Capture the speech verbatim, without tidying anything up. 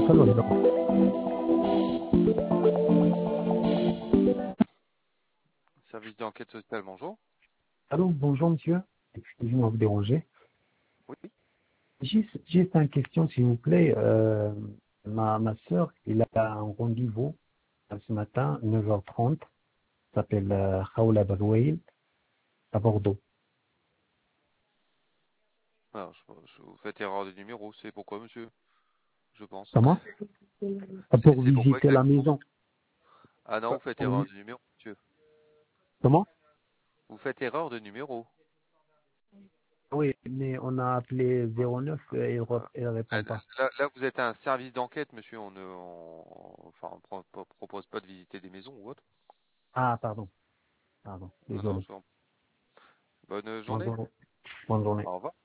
Allô, allô. Service d'enquête sociale, bonjour. Allô, bonjour monsieur. Excusez-moi de vous déranger. Oui. Juste, juste une question, s'il vous plaît. Euh, ma, ma soeur, elle a un rendez-vous euh, ce matin, neuf heures trente. Ça s'appelle euh, Khawla Bagouil, à Bordeaux. Alors, je, je- vous faites erreur de numéro, c'est pourquoi, monsieur? Je pense. Comment? Ah, C'est pour c'est pourquoi visiter la exactement? maison. Ah non, vous faites Pour erreur vi- de numéro, monsieur. Comment? Vous faites erreur de numéro. Oui, mais on a appelé zéro neuf et il Euh, ne répond pas. Là, là, vous êtes un service d'enquête, monsieur. On ne, on- enfin, on pro- pro- propose pas de visiter des maisons ou autre. Ah, pardon, pardon, Non, non, désolé. je vous en- Bonne Bonne journée. journée. Bonne journée. Au revoir.